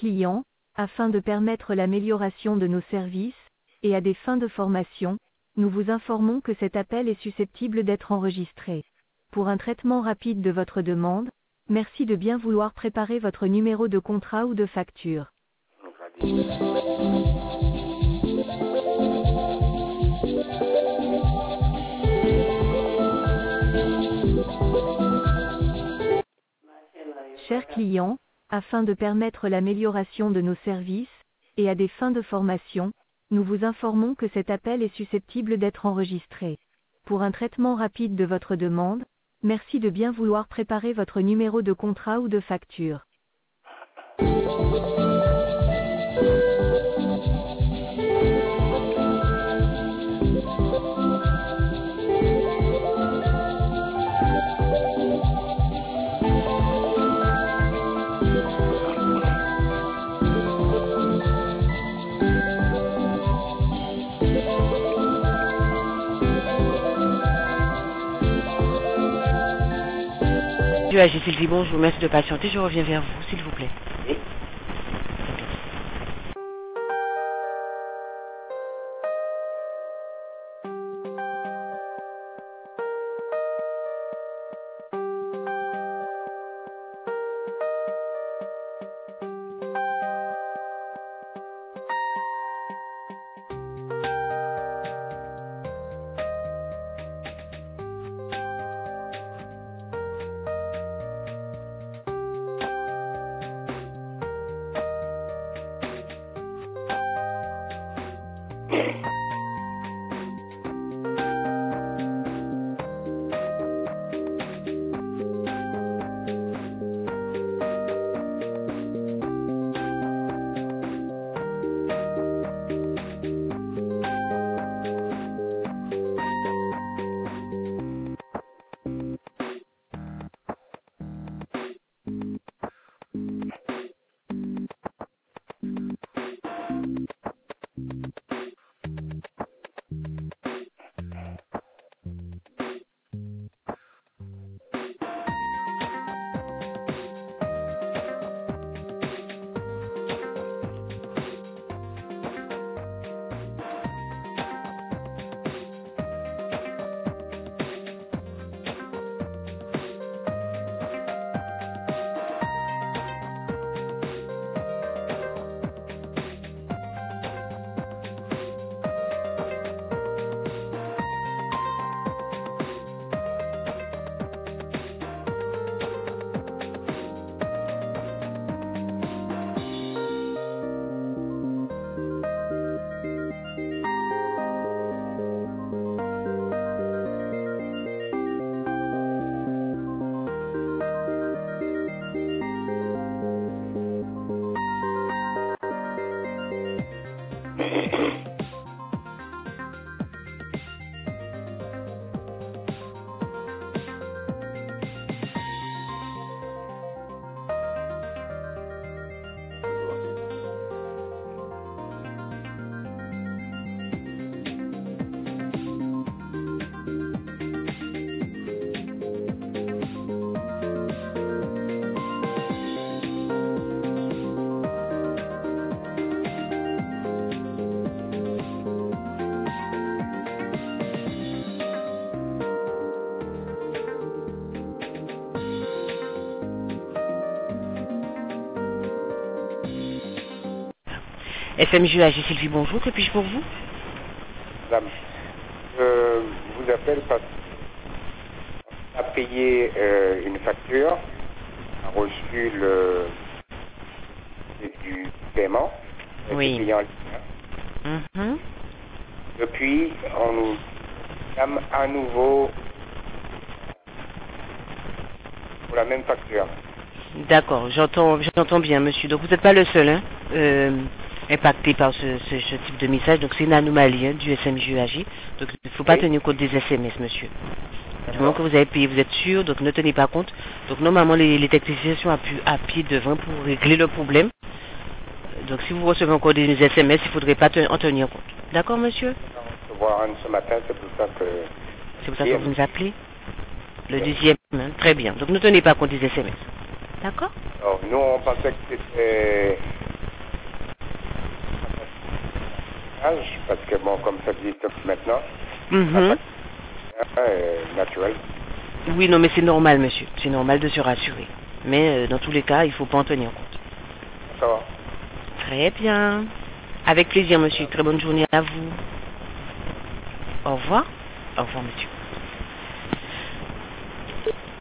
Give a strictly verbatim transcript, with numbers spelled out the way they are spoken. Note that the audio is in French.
client, afin de permettre l'amélioration de nos services, et à des fins de formation, nous vous informons que cet appel est susceptible d'être enregistré. Pour un traitement rapide de votre demande, merci de bien vouloir préparer votre numéro de contrat ou de facture. Chers clients, afin de permettre l'amélioration de nos services, et à des fins de formation, nous vous informons que cet appel est susceptible d'être enregistré. Pour un traitement rapide de votre demande, merci de bien vouloir préparer votre numéro de contrat ou de facture. Monsieur A G Sylvie, bon, je vous remercie de patienter, je reviens vers vous, s'il vous plaît. Oui. F M J A G Sylvie, bonjour, que puis-je pour vous? Madame, je vous appelle parce qu'on a payé euh, une facture, on a reçu le du paiement, Oui. payé en ligne. Mm-hmm. Depuis, on nous réclame à nouveau pour la même facture. D'accord, j'entends j'entends bien, monsieur. Donc vous n'êtes pas le seul, hein, euh, impacté par ce, ce, ce type de message. Donc c'est une anomalie, hein, du S M J A G. Donc il ne faut pas Oui. tenir compte des S M S, monsieur. Du moment que vous avez payé, vous êtes sûr, donc ne tenez pas compte. Donc normalement, les, les techniciens sont à, pu- à pied devant pour régler le problème. Donc si vous recevez encore des S M S, il ne faudrait pas te- en tenir compte. D'accord, monsieur? On va voir un ce matin, c'est pour ça que... C'est pour ça que vous nous appelez? Le deuxième, hein, très bien. Donc ne tenez pas compte des S M S. D'accord? Alors, nous, on pensait que c'était âge, parce que bon, comme ça existe maintenant, Mhm. euh, naturel. Oui, non, mais c'est normal, monsieur. C'est normal de se rassurer. Mais euh, dans tous les cas, il ne faut pas en tenir compte. D'accord. Très bien. Avec plaisir, monsieur. Très bonne journée à vous. Au revoir. Au revoir, monsieur.